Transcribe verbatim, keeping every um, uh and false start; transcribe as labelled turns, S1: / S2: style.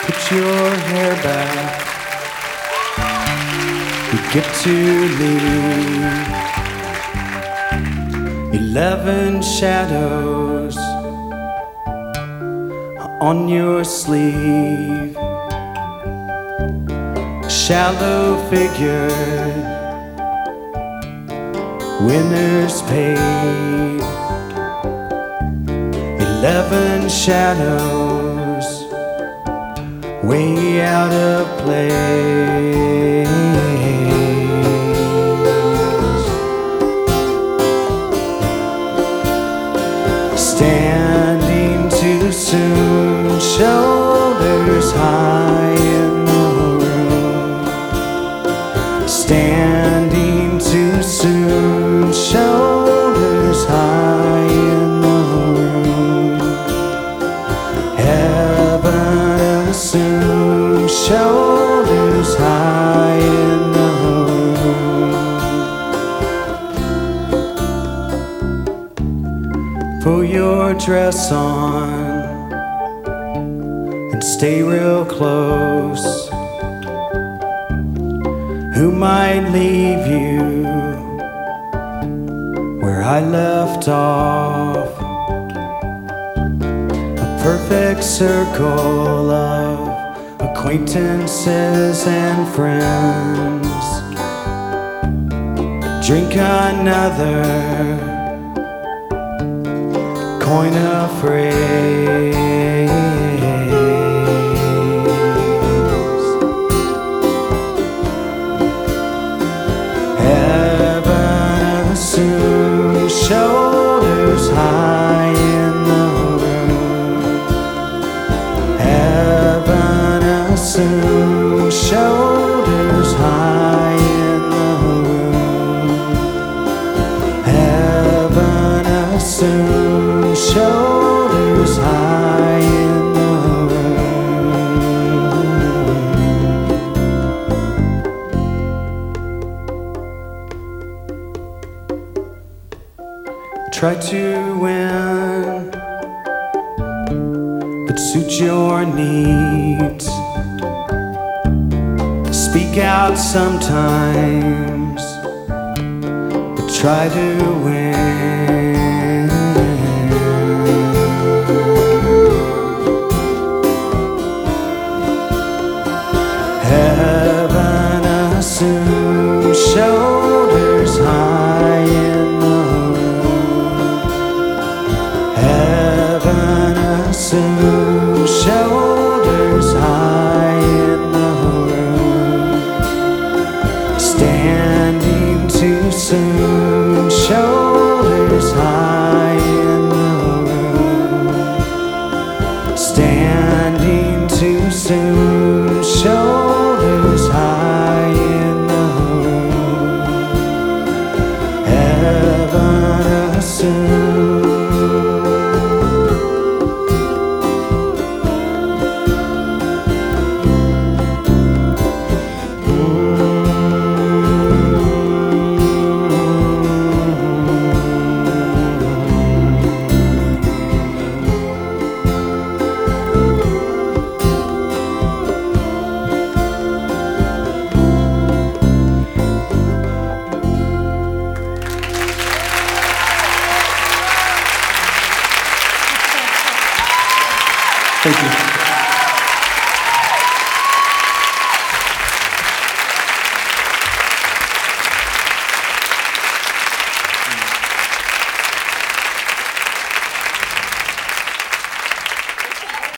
S1: Put your hair back. You get to leave. Eleven shadows on your sleeve. A shallow figure, winners paid. Eleven shadows, way out of place. Standing too soon, shoulders high in the room. Standing too soon, shoulders high in the room. Heaven assumes shoulders high in the room. Put your dress on and stay real close. Who might leave you where I left off? A perfect circle of acquaintances and friends. Drink another, coin a phrase. Heaven assumes shoulders high in the room. Heaven assumes shoulders high in the room. Heaven assumes shoulders high in the room. Try to win, but suit your needs. Speak out sometimes, but try to win. Heaven assumes shoulders high in the room. Heaven assumes shoulders high in the room. Standing too soon, shoulders high in the room. Standing too soon, shoulders